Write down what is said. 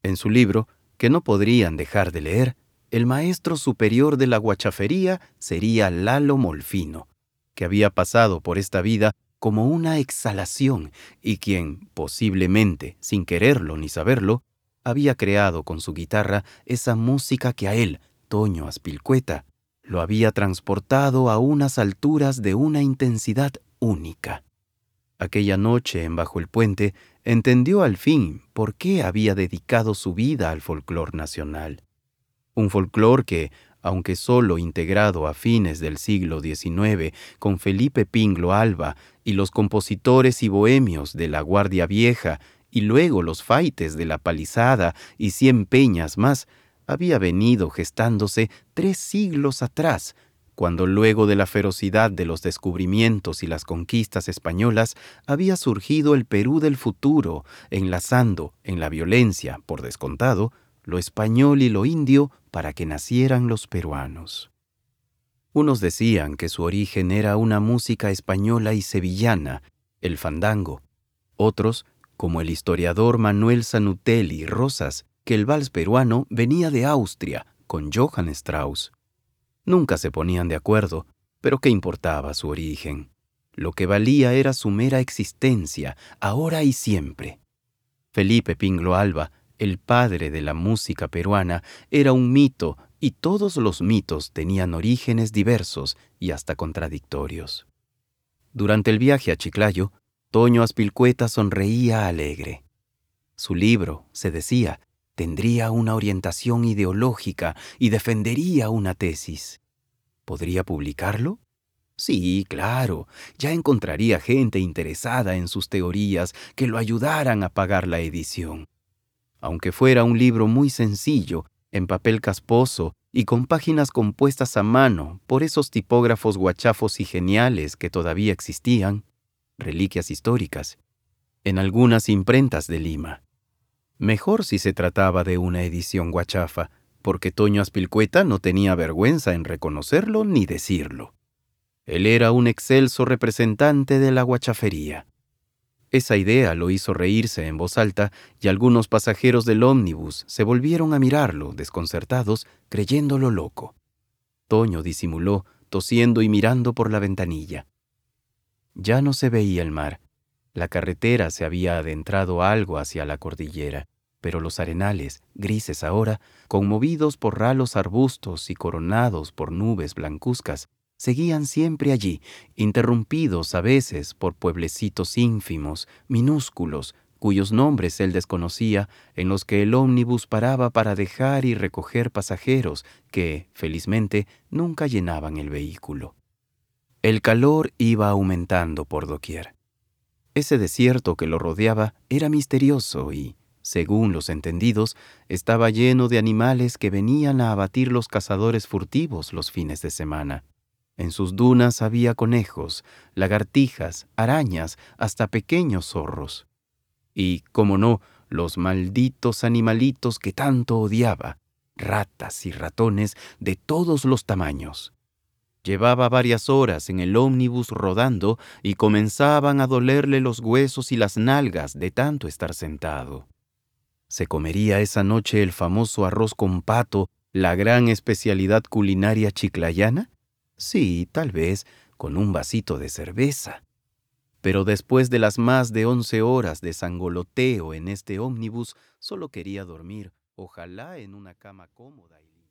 En su libro, que no podrían dejar de leer, el maestro superior de la guachafería sería Lalo Molfino, que había pasado por esta vida como una exhalación y quien, posiblemente, sin quererlo ni saberlo, había creado con su guitarra esa música que a él, Toño Azpilcueta, lo había transportado a unas alturas de una intensidad única. Aquella noche, en Bajo el Puente, entendió al fin por qué había dedicado su vida al folclor nacional. Un folclor que, aunque solo integrado a fines del siglo XIX con Felipe Pinglo Alba y los compositores y bohemios de la Guardia Vieja y luego los faites de la Palizada y 100 peñas más, había venido gestándose 3 siglos atrás, cuando luego de la ferocidad de los descubrimientos y las conquistas españolas había surgido el Perú del futuro, enlazando en la violencia, por descontado, lo español y lo indio para que nacieran los peruanos. Unos decían que su origen era una música española y sevillana, el fandango. Otros, como el historiador Manuel Sanutelli Rosas, que el vals peruano venía de Austria, con Johann Strauss. Nunca se ponían de acuerdo, pero ¿qué importaba su origen? Lo que valía era su mera existencia, ahora y siempre. Felipe Pinglo Alba, el padre de la música peruana, era un mito y todos los mitos tenían orígenes diversos y hasta contradictorios. Durante el viaje a Chiclayo, Toño Azpilcueta sonreía alegre. Su libro, se decía, tendría una orientación ideológica y defendería una tesis. ¿Podría publicarlo? Sí, claro, ya encontraría gente interesada en sus teorías que lo ayudaran a pagar la edición. Aunque fuera un libro muy sencillo, en papel casposo y con páginas compuestas a mano por esos tipógrafos guachafos y geniales que todavía existían, reliquias históricas, en algunas imprentas de Lima. Mejor si se trataba de una edición guachafa, porque Toño Azpilcueta no tenía vergüenza en reconocerlo ni decirlo. Él era un excelso representante de la guachafería. Esa idea lo hizo reírse en voz alta y algunos pasajeros del ómnibus se volvieron a mirarlo, desconcertados, creyéndolo loco. Toño disimuló, tosiendo y mirando por la ventanilla. Ya no se veía el mar. La carretera se había adentrado algo hacia la cordillera, pero los arenales, grises ahora, conmovidos por ralos arbustos y coronados por nubes blancuzcas, seguían siempre allí, interrumpidos a veces por pueblecitos ínfimos, minúsculos, cuyos nombres él desconocía, en los que el ómnibus paraba para dejar y recoger pasajeros que, felizmente, nunca llenaban el vehículo. El calor iba aumentando por doquier. Ese desierto que lo rodeaba era misterioso y, según los entendidos, estaba lleno de animales que venían a abatir los cazadores furtivos los fines de semana. En sus dunas había conejos, lagartijas, arañas, hasta pequeños zorros. Y, cómo no, los malditos animalitos que tanto odiaba, ratas y ratones de todos los tamaños. Llevaba varias horas en el ómnibus rodando y comenzaban a dolerle los huesos y las nalgas de tanto estar sentado. ¿Se comería esa noche el famoso arroz con pato, la gran especialidad culinaria chiclayana? Sí, tal vez, con un vasito de cerveza. Pero después de las más de 11 horas de sangoloteo en este ómnibus, solo quería dormir, ojalá en una cama cómoda y